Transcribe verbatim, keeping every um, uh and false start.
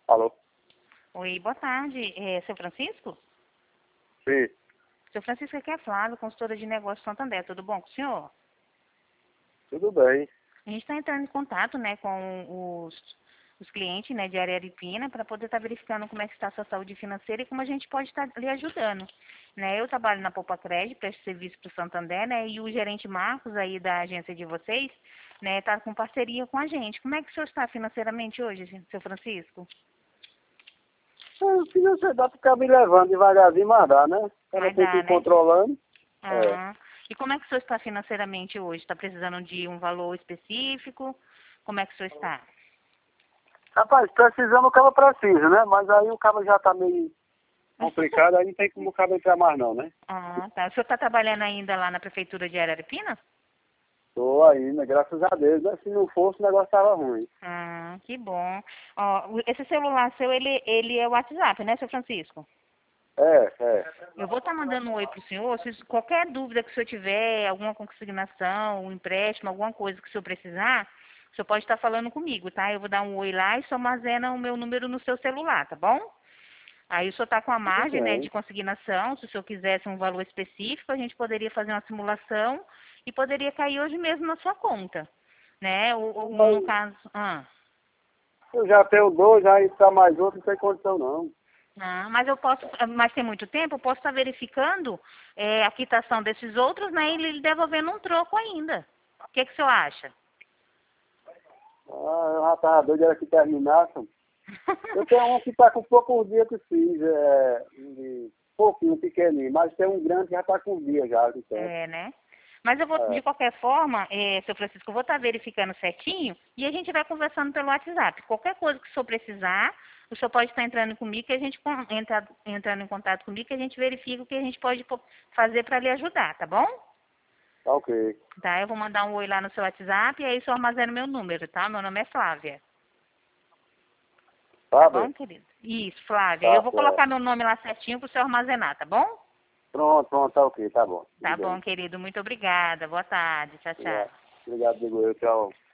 Alô? Oi, boa tarde. É seu Francisco? Sim, Seu Francisco, aqui é Flávio, consultora de negócios Santander. Tudo bom com o senhor? tudo bem. A gente está entrando em contato, né, com os, os clientes, né, de Araripina para poder estar verificando como é que está a sua saúde financeira e como a gente pode estar lhe ajudando. Né, eu trabalho na Poupa Crédito, presto serviço para o Santander, né, e o gerente Marcos aí da agência de vocês, né, está com parceria com a gente. Como é que o senhor está financeiramente hoje, seu Francisco? O financeiro dá pra ficar me levando devagarzinho, mas dá, né? O cara Mas tem que dá, ir né? controlando. É. Ah, e como é que o senhor está financeiramente hoje? Está precisando de um valor específico? Como é que o senhor está? Rapaz, precisando o cara precisa, né? Mas aí o cara já tá meio complicado, aí não tem como o cara entrar mais não, né? Ah, tá. O senhor está trabalhando ainda lá na prefeitura de Araripina? Tô ainda, graças a Deus, né? Se não fosse o negócio tava ruim. Ah, que bom. Ó, o- esse celular seu, ele, ele é o WhatsApp, né, seu Francisco? É, é. Eu vou estar mandando um oi pro senhor. Se qualquer dúvida que o senhor tiver, alguma consignação, um empréstimo, alguma coisa que o senhor precisar, o senhor pode estar falando comigo, tá? Eu vou dar um oi lá e só armazena o meu número no seu celular, tá bom? Aí o senhor está com a Tudo margem, né, de bem. consignação. Se o senhor quisesse um valor específico, a gente poderia fazer uma simulação e poderia cair hoje mesmo na sua conta, né? O, o- no Mas caso, ah, eu já tenho dois, aí tá mais outro, não tem condição não. ah, mas eu posso, mas tem muito tempo, eu posso estar verificando é, a quitação desses outros, né, e lhe devolvendo um troco ainda. O que que o senhor acha? Ah, eu já tava doido, era que terminasse. Eu tenho um que tá com poucos dias que fiz, é, de pouquinho, pequenininho, mas tem um grande que já tá com dias já que tem. É, né? Mas eu vou, de É, qualquer forma, é, seu Francisco, eu vou estar verificando certinho e a gente vai conversando pelo WhatsApp. Qualquer coisa que o senhor precisar, o senhor pode estar entrando comigo, que a gente con- entra, entrando em contato comigo, que a gente verifica o que a gente pode po- fazer para lhe ajudar, tá bom? tá ok. Tá, eu vou mandar um oi lá no seu WhatsApp e aí o senhor armazena o meu número, tá? Meu nome é Flávia. Tá Sabe? bom, querido? Isso, Flávia. Eu Tá vou certo. colocar meu nome lá certinho para o senhor armazenar, tá bom? Pronto, pronto, tá ok, tá bom. Tudo Tá bom, bem. querido. Muito obrigada. Boa tarde. Tchau, tchau. Obrigado, obrigado, digo eu, tchau.